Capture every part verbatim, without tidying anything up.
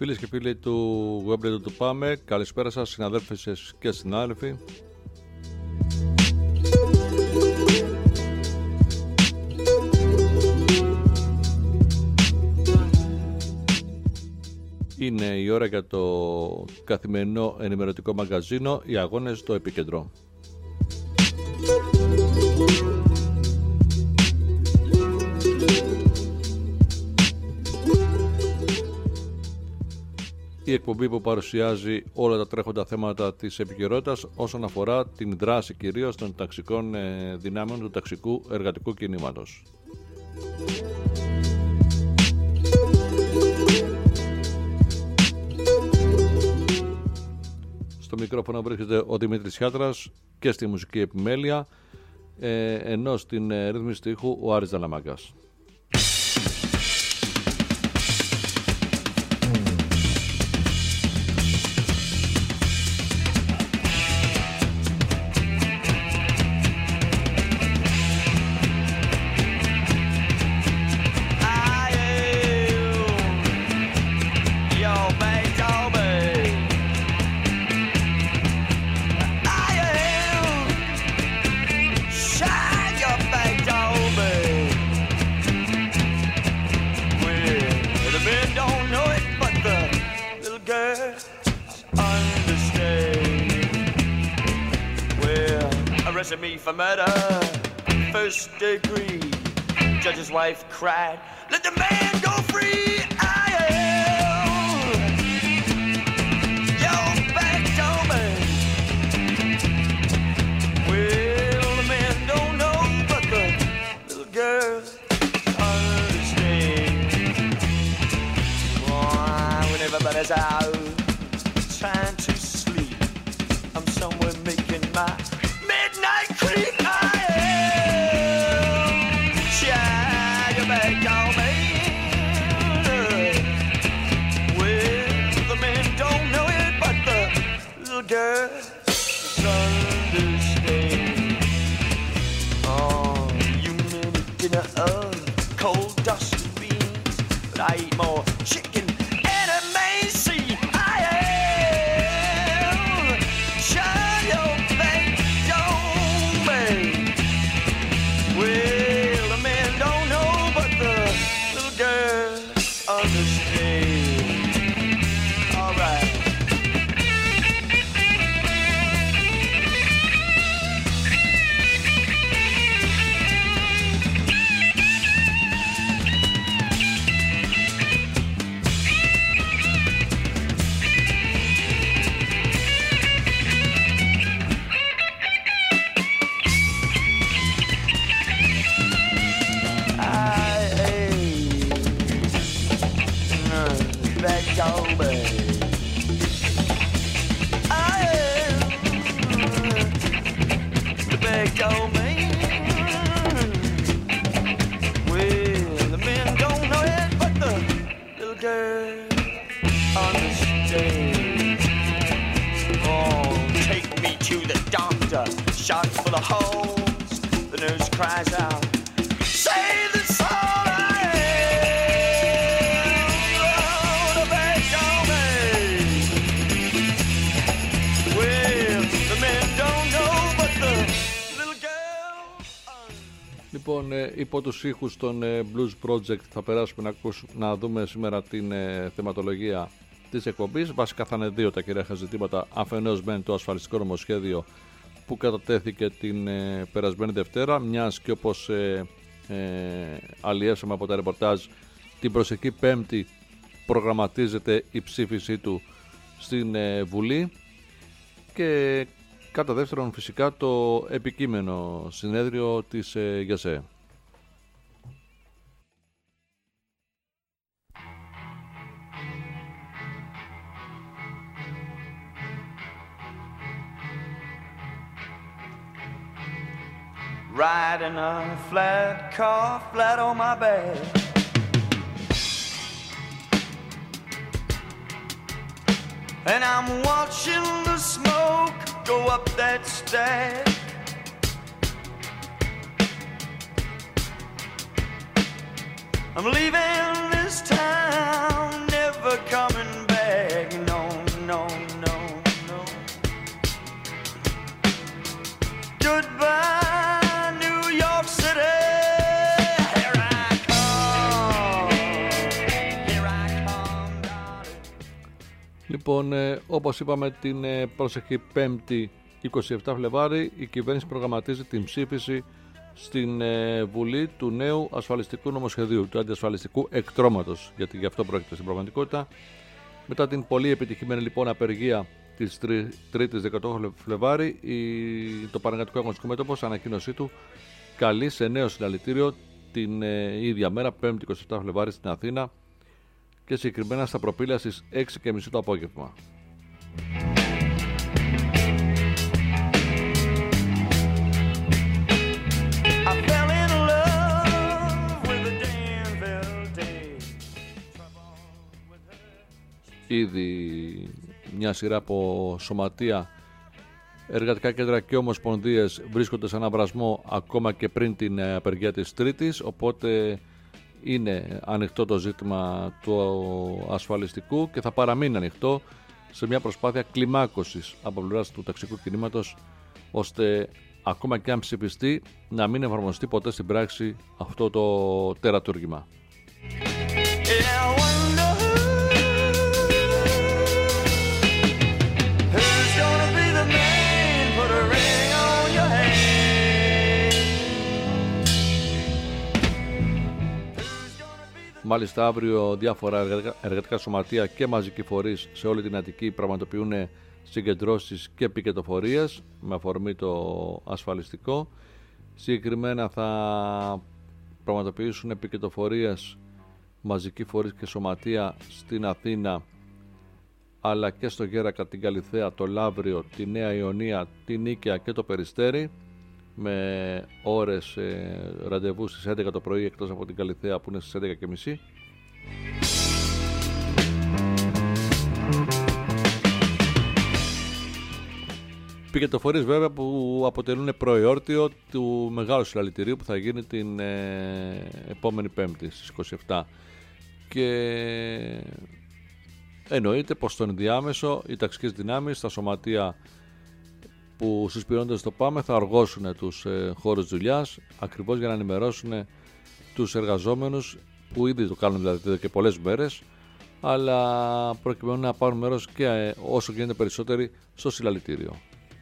Φίλες και φίλοι του Webradio του Πάμε, καλησπέρα σας συναδέλφες και συνάδελφοι. Είναι η ώρα για το καθημερινό ενημερωτικό μαγαζίνο, οι αγώνες στο επίκεντρο. Η εκπομπή που παρουσιάζει όλα τα τρέχοντα θέματα της επικαιρότητας όσον αφορά την δράση κυρίως των ταξικών δυνάμεων του ταξικού εργατικού κινήματος. Στο μικρόφωνο βρίσκεται ο Δημήτρης Χιάτρας και στη μουσική επιμέλεια, ενώ στην ρύθμιση του ήχου ο Άρης Δαλαμάκας. Me for murder, first degree. Judge's wife cried, let the man go free. I am your back door man. Well, the man don't know, but the little girl understands. Oh, when everybody's out trying to sleep, I'm somewhere making my midnight creep. I am shine your back on me. Well, the men don't know it, but the little girls understand. Oh, you made a dinner of cold dust and beans, but I eat more chicken and a Macy. I am shine your back. Well, the men don't know, but the little girl understands. All right. Shot full of holes, the nurse cries out, save the soul I am, oh, the back on me. Well, the men don't know, but the little girl. Λοιπόν, υπό τους ήχους των Blues Project θα περάσουμε να, ακούσουμε, να δούμε σήμερα την ε, θεματολογία της εκπομπής. Βασικά θα είναι δύο τα κυρίαρχα ζητήματα. Αφενός μεν το ασφαλιστικό νομοσχέδιο που κατατέθηκε την ε, περασμένη Δευτέρα, μιας και όπως ε, ε, αλλιεύσαμε από τα ρεπορτάζ, την προσεχή Πέμπτη προγραμματίζεται η ψήφισή του στην ε, Βουλή, και κατά δεύτερον φυσικά το επικείμενο συνέδριο της ε, ΓΕΣΕ. Riding a flat car, flat on my back. And I'm watching the smoke go up that stack. I'm leaving this town, never coming back. Λοιπόν, ε, όπως είπαμε, την ε, πρόσεχη Πέμπτη είκοσι επτά Φλεβάρη η κυβέρνηση προγραμματίζει την ψήφιση στην ε, Βουλή του νέου ασφαλιστικού νομοσχεδίου, του αντιασφαλιστικού εκτρώματος, γιατί γι' αυτό πρόκειται στην πραγματικότητα. Μετά την πολύ επιτυχημένη λοιπόν απεργία της Τρίτης δεκαοκτώ Φλεβάρη, η, το Πανεργατικό Αγωνιστικό Μέτωπος ανακοίνωσή του καλεί σε νέο συλλαλητήριο την ε, ίδια μέρα, Πέμπτη είκοσι επτά Φλεβάρη στην Αθήνα, και συγκεκριμένα στα Προπήλαια στις έξι και μισή το απόγευμα. Ήδη μια σειρά από σωματεία, εργατικά κέντρα και ομοσπονδίες βρίσκονται σε αναβρασμό ακόμα και πριν την απεργία της Τρίτης, οπότε είναι ανοιχτό το ζήτημα του ασφαλιστικού και θα παραμείνει ανοιχτό σε μια προσπάθεια κλιμάκωσης από πλευράς του ταξικού κινήματος, ώστε ακόμα και αν ψηφιστεί να μην εφαρμοστεί ποτέ στην πράξη αυτό το τερατούργημα. Μάλιστα, αύριο διάφορα εργατικά σωματεία και μαζικοί φορείς σε όλη την Αττική πραγματοποιούν συγκεντρώσεις και πικετοφορίες με αφορμή το ασφαλιστικό. Συγκεκριμένα θα πραγματοποιήσουν πικετοφορίες μαζικοί φορείς και σωματεία στην Αθήνα, αλλά και στο Γέρακα, την Καλιθέα, το Λαύριο, τη Νέα Ιωνία, την Νίκαια και το Περιστέρι, με ώρες ε, ραντεβού στις έντεκα το πρωί, εκτός από την Καλιθέα που είναι στις έντεκα και μισή. Πικετοφορίες βέβαια που αποτελούν προεόρτιο του μεγάλου συλλαλητηρίου που θα γίνει την ε, επόμενη Πέμπτη στις είκοσι επτά, και εννοείται πως στον ενδιάμεσο οι ταξικές δυνάμεις, τα σωματεία που συσπηρώνονται στο ΠΑΜΕ θα αργώσουν τους ε, χώρους δουλειάς, ακριβώς για να ενημερώσουν τους εργαζόμενους, που ήδη το κάνουν δηλαδή εδώ και πολλές μέρες, αλλά προκειμένου να πάρουν μέρος και ε, όσο γίνεται περισσότεροι στο συλλαλητήριο.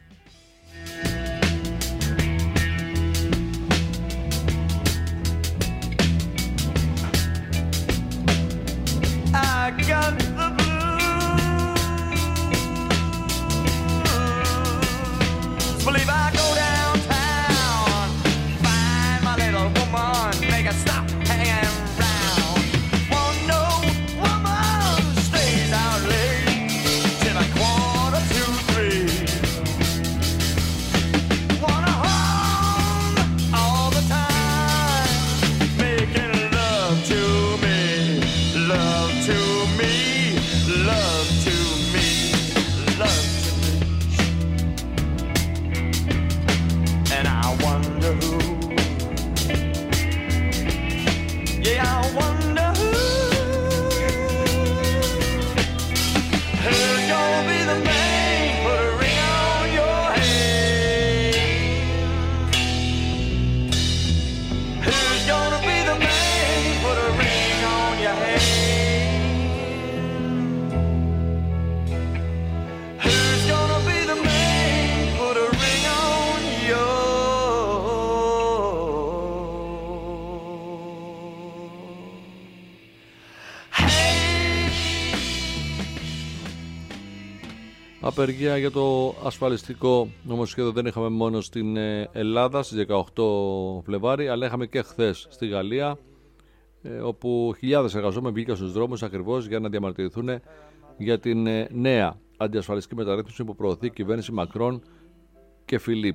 Απεργία για το ασφαλιστικό νομοσχέδιο δεν είχαμε μόνο στην Ελλάδα στις δεκαοκτώ Φλεβάρη, αλλά είχαμε και χθες στη Γαλλία, όπου χιλιάδες εργαζόμενοι βγήκαν στους δρόμους ακριβώς για να διαμαρτυρηθούν για την νέα αντιασφαλιστική μεταρρύθμιση που προωθεί η κυβέρνηση Μακρόν και Φιλίπ.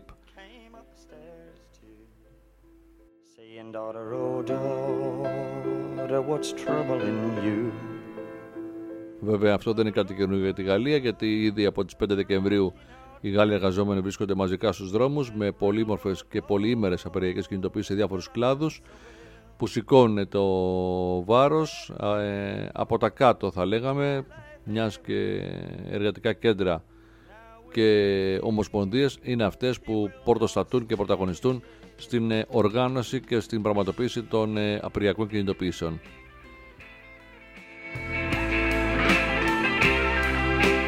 Βέβαια αυτό δεν είναι κάτι καινούργιο για τη Γαλλία, γιατί ήδη από τις πέντε Δεκεμβρίου οι Γάλλοι εργαζόμενοι βρίσκονται μαζικά στους δρόμους με πολύμορφες και πολυήμερες απεργιακές κινητοποιήσεις σε διάφορους κλάδους που σηκώνουν το βάρος ε, από τα κάτω, θα λέγαμε, μιας και εργατικά κέντρα και ομοσπονδίες είναι αυτές που πορτοστατούν και πρωταγωνιστούν στην οργάνωση και στην πραγματοποίηση των απεργιακών κινητοποιήσεων.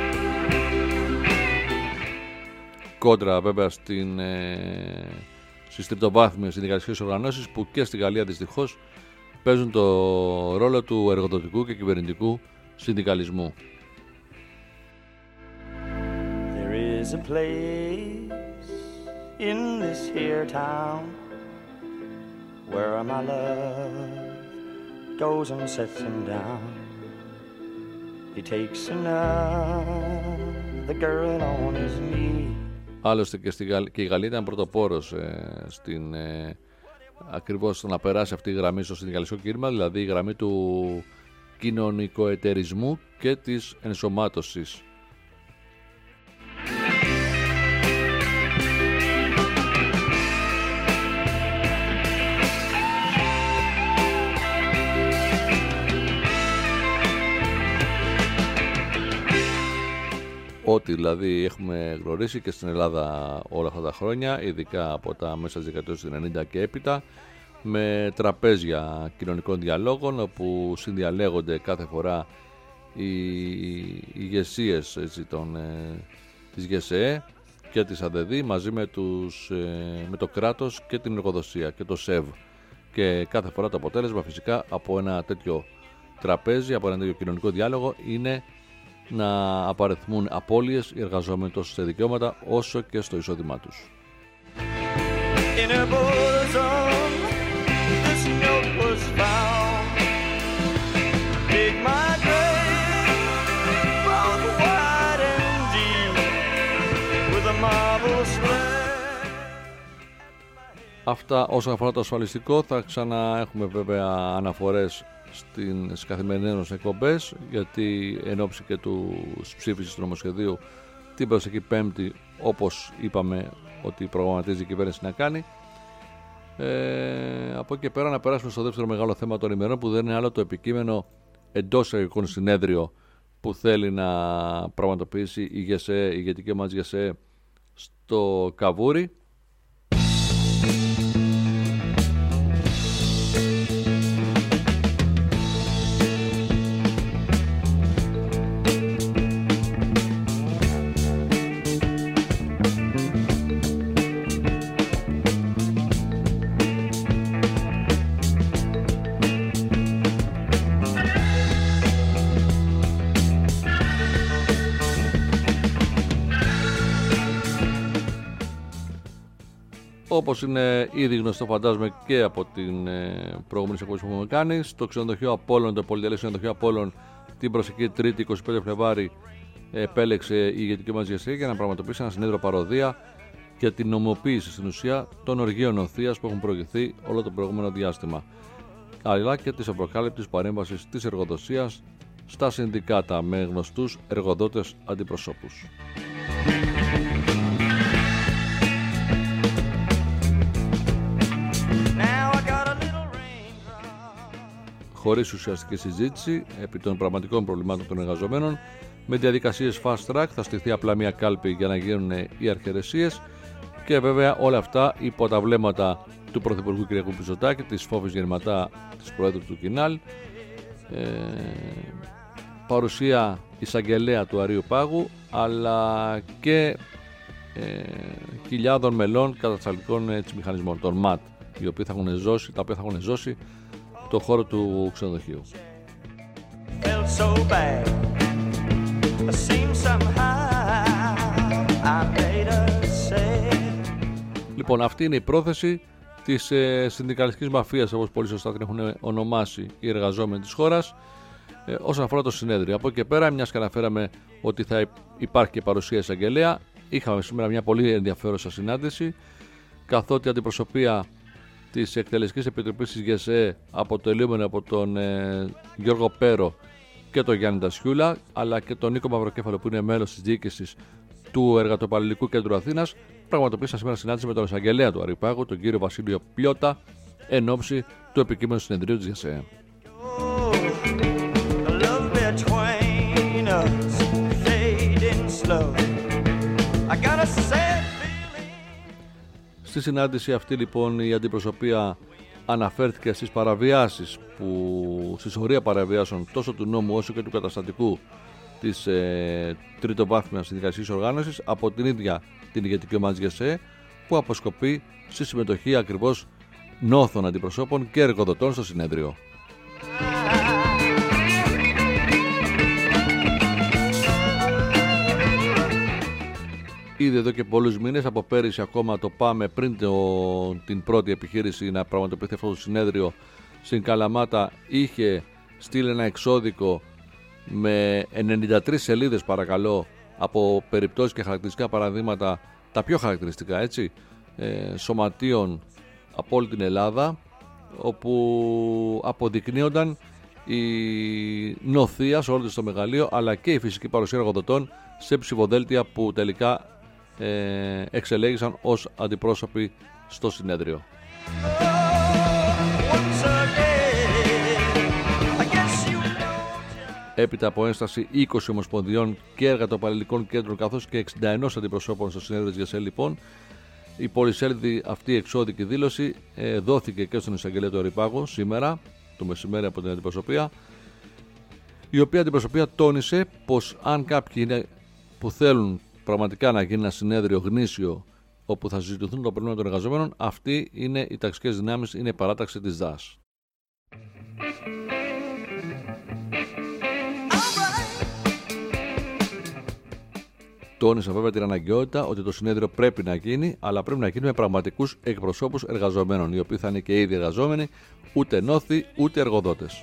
κόντρα βέβαια στην, ε, στις τριτοβάθμιες συνδικαλιστικές οργανώσεις που και στη Γαλλία δυστυχώς παίζουν το ρόλο του εργοδοτικού και κυβερνητικού συνδικαλισμού. There is a place in this here town where my love goes and sets him down. He takes another girl on his knee. Άλλωστε και, στη Γαλλ... και η Γαλλία ήταν πρωτοπόρος ε, στην, ε, ακριβώς στο να περάσει αυτή η γραμμή στο συνδικαλιστικό κίνημα, δηλαδή η γραμμή του κοινωνικοεταιρισμού και της ενσωμάτωσης. Ό,τι δηλαδή έχουμε γνωρίσει και στην Ελλάδα όλα αυτά τα χρόνια, ειδικά από τα μέσα της δεκαετίας του ενενήντα και έπειτα, με τραπέζια κοινωνικών διαλόγων όπου συνδιαλέγονται κάθε φορά οι ηγεσίες έτσι, των, ε, της ΓΕΣΕΕ και της ΑΔΕΔΗ μαζί με, τους, ε, με το κράτος και την εργοδοσία και το ΣΕΒ, και κάθε φορά το αποτέλεσμα φυσικά από ένα τέτοιο τραπέζι, από ένα τέτοιο κοινωνικό διάλογο είναι να απαριθμούν απώλειες οι εργαζόμενοι τόσο σε δικαιώματα όσο και στο εισόδημά τους. Αυτά όσον αφορά το ασφαλιστικό. Θα ξανά έχουμε βέβαια αναφορές στις καθημερινές εκπομπές, γιατί εν ώψη και του ψήφισης του νομοσχεδίου την προσεχή Πέμπτη, όπως είπαμε ότι προγραμματίζει η κυβέρνηση να κάνει. Ε, από εκεί και πέρα να περάσουμε στο δεύτερο μεγάλο θέμα των ημερών, που δεν είναι άλλο το επικείμενο εντός εισαγωγικών συνέδριο που θέλει να πραγματοποιήσει η ΓΕΣΕΕ, η ηγετική μας ΓΕΣΕΕ στο Καβούρι. Όπως είναι ήδη γνωστό φαντάζομαι και από την ε, προηγούμενη εκπομπή που έχουμε κάνει, στο ξενοδοχείο Απόλλων, το πολυτελές ξενοδοχείο Απόλλων, την προσεχή Τρίτη εικοστή πέμπτη Φλεβάρη επέλεξε η ηγετική μας ΓΕΣΕΕ για να πραγματοποιήσει ένα συνέδριο παροδία για την νομοποίηση στην ουσία των οργείων οθείας που έχουν προηγηθεί όλο το προηγούμενο διάστημα, αλλά και της απροκάλυπτης παρέμβασης της εργοδοσίας στα συνδικάτα με γνωστούς εργοδότες αντιπροσώπους. Χωρίς ουσιαστική συζήτηση επί των πραγματικών προβλημάτων των εργαζομένων, με διαδικασίες fast track θα στηθεί απλά μια κάλπη για να γίνουν οι αρχαιρεσίες, και βέβαια όλα αυτά υπό τα βλέμματα του Πρωθυπουργού κ. Μητσοτάκη, της Φόβης Γεννηματά, της Προέδρου του Κινάλ, ε, παρουσία εισαγγελέα του Αρείου Πάγου, αλλά και ε, χιλιάδων μελών κατασταλτικών έτσι, μηχανισμών, των ΜΑΤ, οι οποίοι θα έχουν ζώσει, τα οποία θα έχουν ζώσει το χώρο του ξενοδοχείου. Λοιπόν, αυτή είναι η πρόθεση της ε, συνδικαλιστικής μαφίας, όπως πολύ σωστά την έχουν ονομάσει οι εργαζόμενοι της χώρας, ε, όσον αφορά το συνέδριο. Από εκεί και πέρα, μιας και αναφέραμε ότι θα υπάρχει και παρουσία εισαγγελέα, είχαμε σήμερα μια πολύ ενδιαφέρουσα συνάντηση, καθότι η αντιπροσωπεία της Εκτελεστικής Επιτροπής της ΓΕΣΕΕ, αποτελούμενη από τον ε, Γιώργο Πέρο και τον Γιάννη Τασιούλα, αλλά και τον Νίκο Μαυροκέφαλο που είναι μέλος της διοίκησης του Εργατοπαλληλικού Κέντρου Αθήνας, πραγματοποίησαν σήμερα συνάντηση με τον εισαγγελέα του Αρείου Πάγου, τον κύριο Βασίλειο Πλιώτα, εν ώψη του επικείμενου συνεδρίου της ΓΕΣΕΕ. Στη συνάντηση αυτή λοιπόν η αντιπροσωπεία αναφέρθηκε στις παραβιάσεις που, στη σωρία παραβιάσεων τόσο του νόμου όσο και του καταστατικού της ε, τριτοβάθμιας συνδικαλιστικής οργάνωσης από την ίδια την ηγετική ομάδα της ΓΕΣΕ, που αποσκοπεί στη συμμετοχή ακριβώς νόθων αντιπροσώπων και εργοδοτών στο συνέδριο. Ήδη εδώ και πολλούς μήνες, από πέρυσι ακόμα το ΠΑΜΕ, πριν το, την πρώτη επιχείρηση να πραγματοποιηθεί αυτό το συνέδριο στην Καλαμάτα, είχε στείλει ένα εξώδικο με ενενήντα τρεις σελίδες, παρακαλώ, από περιπτώσεις και χαρακτηριστικά παραδείγματα, τα πιο χαρακτηριστικά, έτσι, ε, σωματείων από όλη την Ελλάδα, όπου αποδεικνύονταν η νοθεία σε όλο το μεγαλείο, αλλά και η φυσική παρουσία εργοδοτών σε ψηφοδέλτια που τελικά ε, εξελέγησαν ως αντιπρόσωποι στο συνέδριο. Έπειτα από ένσταση είκοσι ομοσπονδιών και εργατοπαλληλικών κέντρων καθώς και εξήντα ένα αντιπροσώπων στο συνέδριο της ΓΕΣΕ, λοιπόν, η πολυσέλιδη αυτή εξώδικη δήλωση ε, δόθηκε και στον εισαγγελέα του Ορειπάγου σήμερα το μεσημέρι από την αντιπροσωπεία, η οποία αντιπροσωπεία τόνισε πως αν κάποιοι είναι που θέλουν πραγματικά να γίνει ένα συνέδριο γνήσιο όπου θα συζητηθούν τα προβλήματα των εργαζομένων, αυτοί είναι οι ταξικές δυνάμεις, είναι η παράταξη της ΔΑΣ. Τόνισα βέβαια την αναγκαιότητα ότι το συνέδριο πρέπει να γίνει, αλλά πρέπει να γίνει με πραγματικούς εκπροσώπους εργαζομένων, οι οποίοι θα είναι και ήδη εργαζόμενοι, ούτε νόθοι ούτε εργοδότες.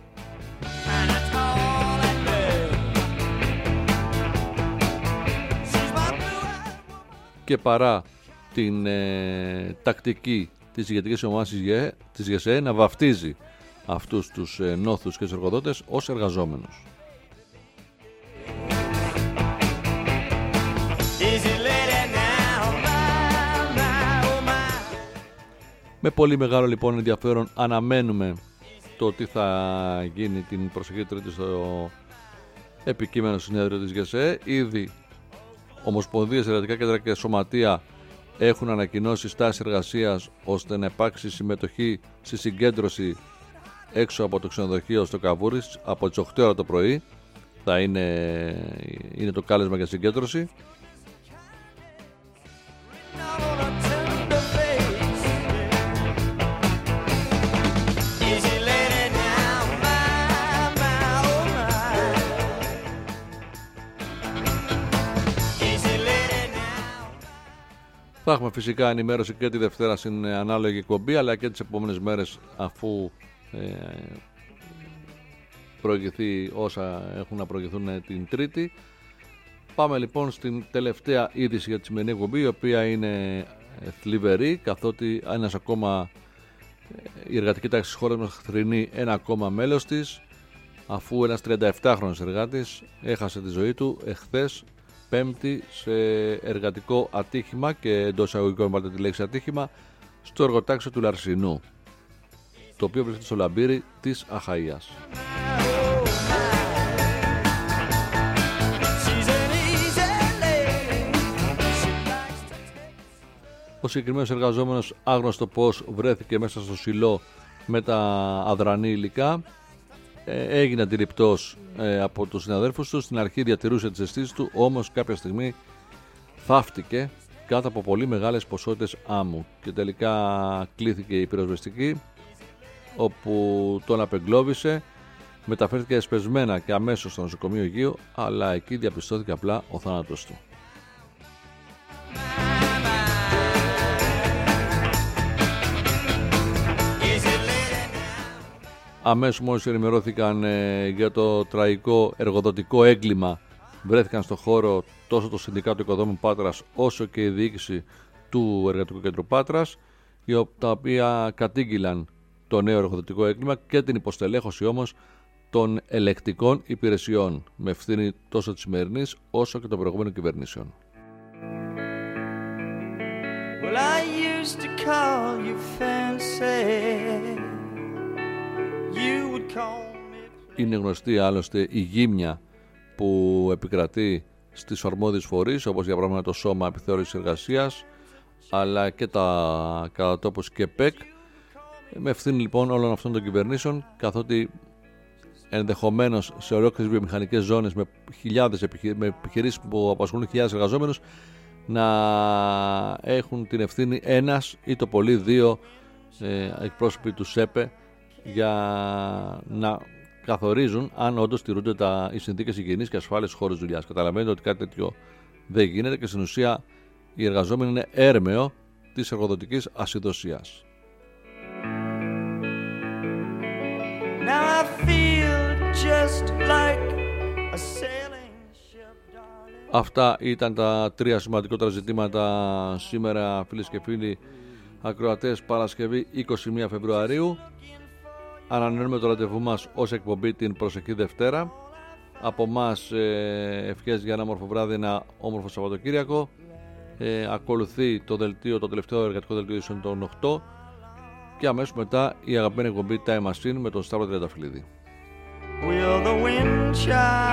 Και παρά την ε, τακτική της ηγετικής ομάδας της ΓΕΣΕ να βαφτίζει αυτούς τους ε, νόθους και τους εργοδότες ως εργαζόμενους. Με πολύ μεγάλο λοιπόν ενδιαφέρον αναμένουμε το τι θα γίνει την προσεχή Τρίτη στο επικείμενο συνέδριο της ΓΕΣΕ. Ήδη ομοσπονδίες, εργατικά κέντρα και σωματεία έχουν ανακοινώσει στάση εργασίας ώστε να υπάρξει συμμετοχή στη συγκέντρωση έξω από το ξενοδοχείο στο Καβούρης από τις οκτώ ώρα το πρωί. Θα είναι, είναι το κάλεσμα για συγκέντρωση. Θα έχουμε φυσικά ενημέρωση και τη Δευτέρα στην ανάλογη εκπομπή, αλλά και τις επόμενες μέρες αφού ε, προηγηθεί όσα έχουν να προηγηθούν την Τρίτη. Πάμε λοιπόν στην τελευταία είδηση για τη σημερινή εκπομπή, η οποία είναι θλιβερή, καθότι ένας ακόμα η εργατική τάξη της χώρας μας θρηνεί ένα ακόμα μέλος της, αφού ένας τριανταεπτάχρονος εργάτης έχασε τη ζωή του εχθές Πέμπτη σε εργατικό ατύχημα, και εντός εισαγωγικών βάλτε τη λέξη ατύχημα, στο εργοτάξιο του Λαρσινού, το οποίο βρίσκεται στο Λαμπύρι της Αχαΐας. Ο συγκεκριμένος εργαζόμενος, άγνωστο πώς, βρέθηκε μέσα στο σιλό με τα αδρανή υλικά. Ε, έγινε αντιληπτός ε, από τους συναδέλφους του. Στην αρχή διατηρούσε τις αισθήσεις του, όμως κάποια στιγμή θαύτηκε κάτω από πολύ μεγάλες ποσότητες άμμου και τελικά κλήθηκε η πυροσβεστική, όπου τον απεγκλώβησε, μεταφέρθηκε εσπεσμένα και αμέσως στο νοσοκομείο Αιγαίου, αλλά εκεί διαπιστώθηκε απλά ο θάνατος του. Αμέσως μόλις ενημερώθηκαν ε, για το τραγικό εργοδοτικό έγκλημα, βρέθηκαν στο χώρο τόσο το Συνδικάτο Οικοδόμων Πάτρας όσο και η διοίκηση του Εργατικού Κέντρου Πάτρας, τα οποία κατήγγειλαν το νέο εργοδοτικό έγκλημα και την υποστελέχωση όμως των ελεκτικών υπηρεσιών, με ευθύνη τόσο της σημερινής όσο και των προηγούμενων κυβερνήσεων. Well, I used to call you fancy. Είναι γνωστή άλλωστε η γύμνια που επικρατεί στις αρμόδιες φορείς, όπως για παράδειγμα το Σώμα Επιθεώρησης Εργασίας, αλλά και τα κατά τόπος και ΠΕΚ, με ευθύνη λοιπόν όλων αυτών των κυβερνήσεων, καθότι ενδεχομένως σε ολόκληρες βιομηχανικές ζώνες με χιλιάδες επιχει... με επιχειρήσεις που απασχολούν χιλιάδες εργαζόμενους να έχουν την ευθύνη ένας ή το πολύ δύο ε, εκπρόσωποι του ΣΕΠΕ για να καθορίζουν αν όντως τηρούνται τα, οι συνθήκες υγιεινής και ασφάλειας στους χώρους δουλειάς. Καταλαβαίνετε ότι κάτι τέτοιο δεν γίνεται και στην ουσία οι εργαζόμενοι είναι έρμεο της εργοδοτικής ασυδοσίας. Now I feel just like a sailing ship, darling. Αυτά ήταν τα τρία σημαντικότερα ζητήματα σήμερα, φίλες και φίλοι ακροατές, Παρασκευή είκοσι μία Φεβρουαρίου. Ανανεώνουμε το ραντεβού μας ως εκπομπή την προσεχή Δευτέρα. Από μας ε, ευχές για ένα όμορφο βράδυ, ένα όμορφο Σαββατοκύριακο. Ε, ακολουθεί το δελτίο, το τελευταίο εργατικό δελτίο των οκτώ και αμέσως μετά η αγαπημένη εκπομπή Time Machine με τον Σταύρο Τριανταφυλλίδη. Will the wind child